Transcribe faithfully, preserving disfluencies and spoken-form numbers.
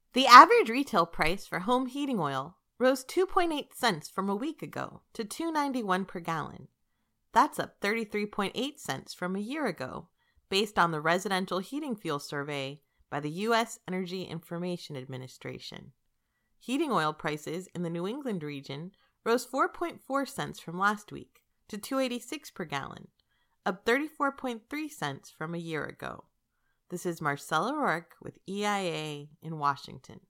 The average retail price for home heating oil rose two point eight cents from a week ago to two dollars and ninety-one cents per gallon. That's up thirty-three point eight cents from a year ago, based on the Residential Heating Fuel Survey by the U S Energy Information Administration. Heating oil prices in the New England region rose four point four cents from last week to two dollars and eighty-six cents per gallon, up thirty-four point three cents from a year ago. This is Marcella Rourke with E I A in Washington.